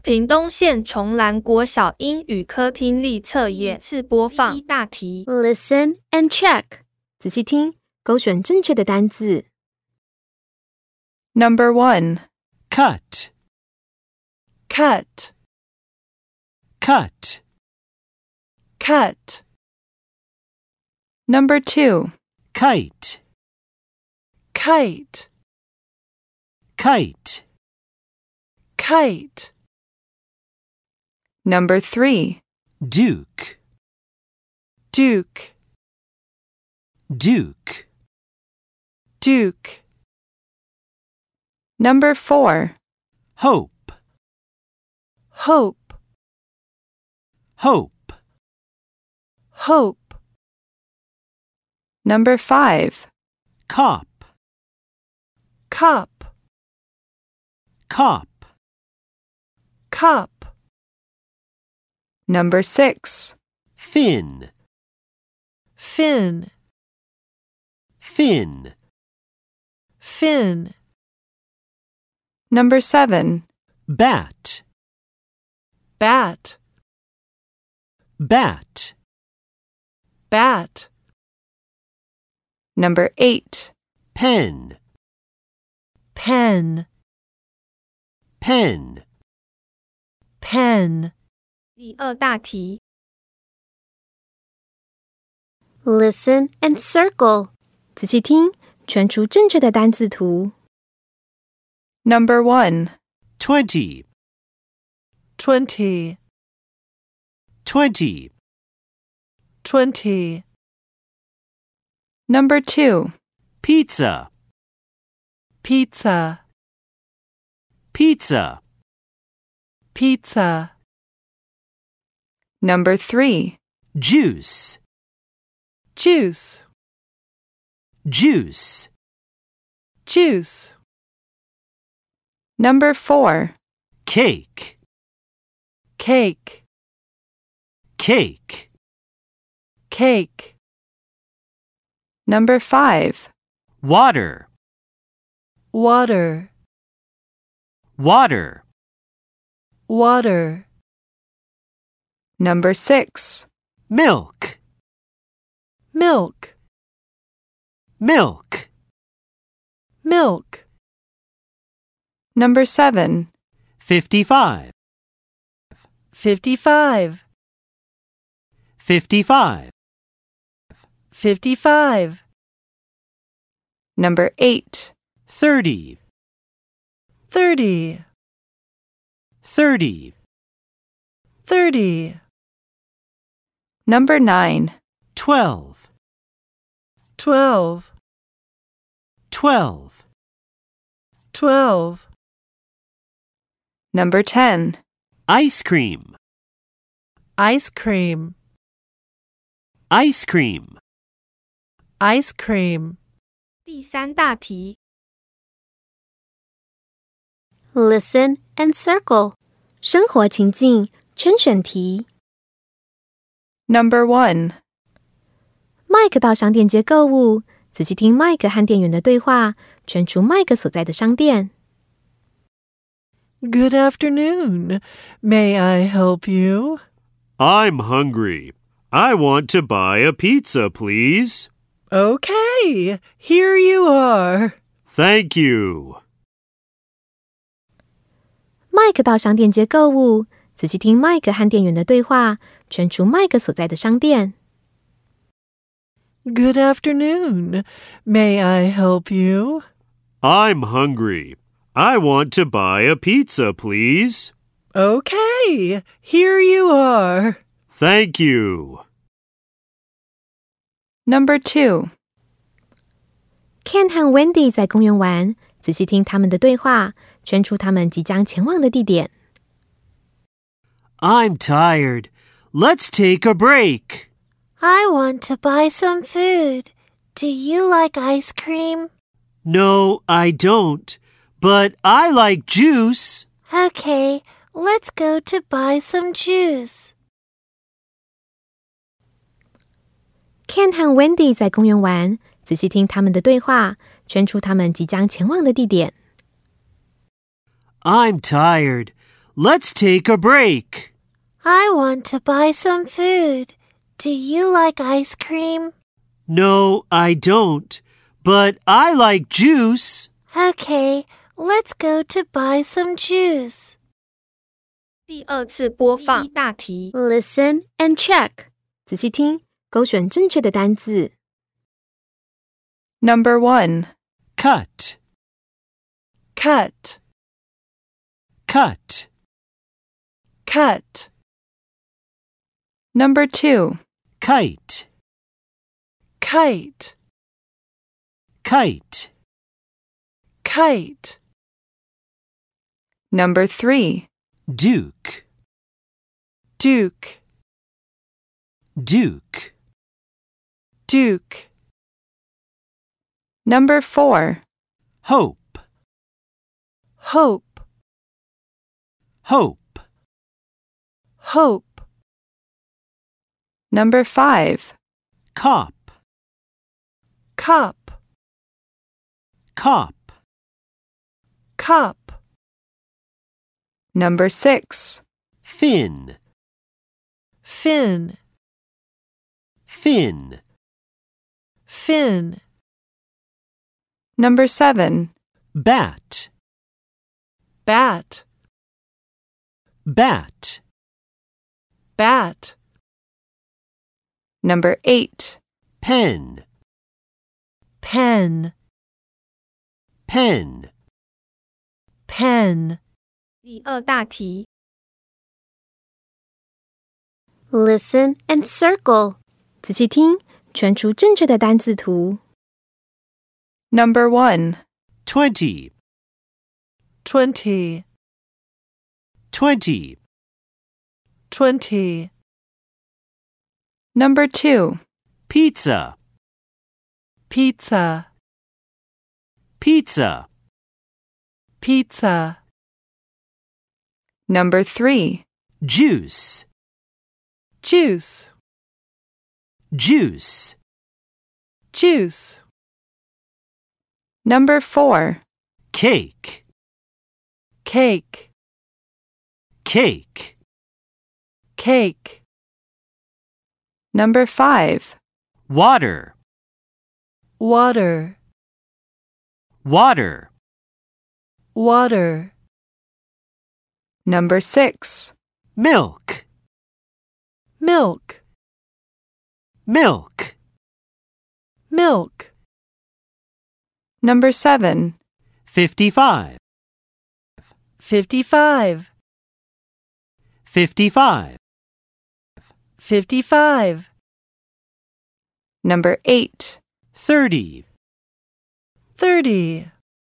屏东县崇兰国小英语科听力测验次播放。第一大题 Listen and check. 仔细听，勾选正确的单字。 Number 1. Cut, Cut, cut, cut. Number 2. kite, Kite, kite, kite. Number 3. duke, Duke, duke, Duke. Number 4. hope, Hope, hope, Hope. Number 5. cop, Cop, cop, Cop. Number 6. fin, Fin, fin, Fin. Number 7. bat, Bat, bat, Bat. Number 8. pen, Pen, pen, Pen. 第二大题 Listen and circle. 仔细听，圈出正确的单字图。 Number 1. 20, 20, 20, 20. Number 2. pizza, Pizza, pizza, Pizza. Number 3. juice, Juice, juice, Juice. Number 4. cake, Cake, cake, Cake. Number 5. water, Water, water, Water. Number 6. milk, Milk, milk, Milk. Number 7. 55, 55, 55, 55. Number 8. 30, 30, 30, 30. Number 9. 12, 12, 12, 12. Number 10. ice cream, Ice cream, ice cream, Ice cream. 第三大题 Listen and circle. 生活情境，圈选题。 Number 1. Mike 到商店街购物，仔细听 Mike 和店员的对话，圈出 Mike 所在的商店。 Good afternoon. May I help you? I'm hungry. I want to buy a pizza, please. Okay, here you are. Thank you. Mike 到商店街购物，仔细听 Mike 和店员的对话，圈出 Mike 所在的商店。 Good afternoon. May I help you? I'm hungry. I want to buy a pizza, please. Okay, here you are. Thank you. Number 2. Ken 和 Wendy 在公园玩，仔细听他们的对话，圈出他们即将前往的地点。 I'm tired. Let's take a break. I want to buy some food. Do you like ice cream? No, I don't. But I like juice. Okay, let's go to buy some juice. Ken 和 Wendy 在公园玩，仔细听他们的对话，圈出他们即将前往的地点。 I'm tired. Let's take a break. I want to buy some food. Do you like ice cream? No, I don't. But I like juice. Okay, let's go to buy some juice. 第二次播放第一大题。 Listen and check. 仔细听，勾选正确的单字。 Number 1. Cut, Cut, cut. cut. Number 2. Kite, Kite, kite. kite. Number 3. Duke, Duke, duke. Duke. Number 4. Hope, Hope, hope. Hope. Number 5. Cop, Cop, cop. Cop. Number 6. Fin, Fin, fin. Fin. Number 7. Bat, Bat, bat. Bat. Number 8. Pen, Pen, pen. Pen. 第二大题。 Listen and circle. 仔细听，圈出正确的单字图。 Number 1. 20, 20, 20. 20. Number 2. Pizza, Pizza, pizza. Pizza. Number 3. Juice, Juice, juice. Juice. Number 4. Cake, Cake, cake. Cake. Number 5. Water, Water, water. Water. Number 6. Milk, Milk, milk. Milk. Number 7. 55, 55, 55. 55. Number 8. 30, 30,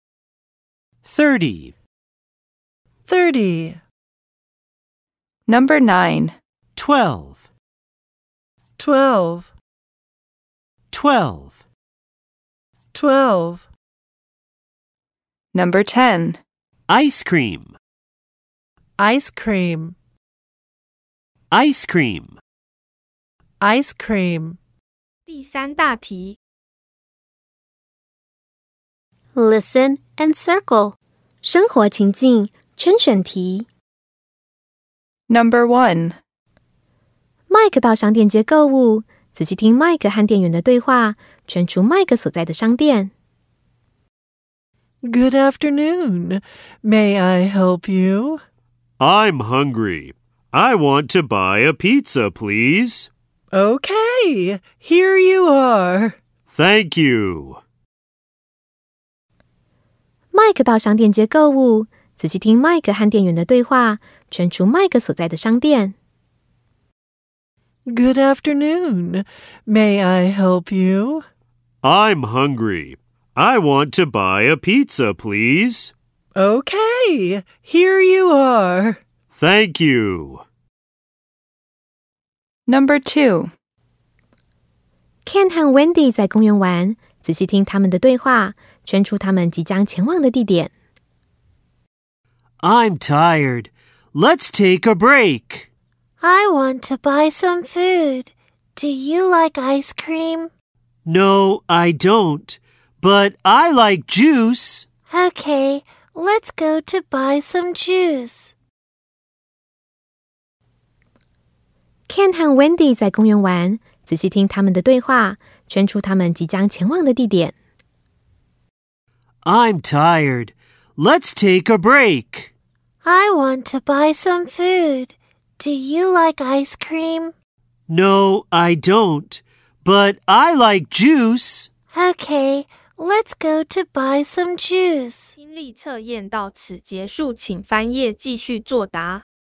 30. 30. Number 9. 12, 12, 12. 12. Number 10. Ice cream, Ice cream, ice cream. ice cream. 第三大题。 Listen and circle. 生活情境，圈选题。 Number 1. Mike 到商店街购物，仔细听 Mike 和店员的对话，圈出 Mike 所在的商店。 Good afternoon. May I help you? I'm hungry. I want to buy a pizza, please. Okay, here you are. Thank you. Mike 到商店街购物，仔细听 Mike 和店员的对话，圈出 Mike 所在的商店。 Good afternoon. May I help you? I'm hungry. I want to buy a pizza, please. Okay, here you are. Thank you. Number 2. Ken 和 Wendy 在公园玩，仔细听他们的对话，圈出他们即将前往的地点。 I'm tired. Let's take a break. I want to buy some food. Do you like ice cream? No, I don't. But I like juice. Okay, let's go to buy some juice. Ken 和 Wendy 在公园玩，仔细听他们的对话，圈出他们即将前往的地点。 I'm tired. Let's take a break. I want to buy some food. Do you like ice cream? No, I don't. But I like juice. Okay, let's go to buy some juice. 听力测验到此结束，请翻页继续作答。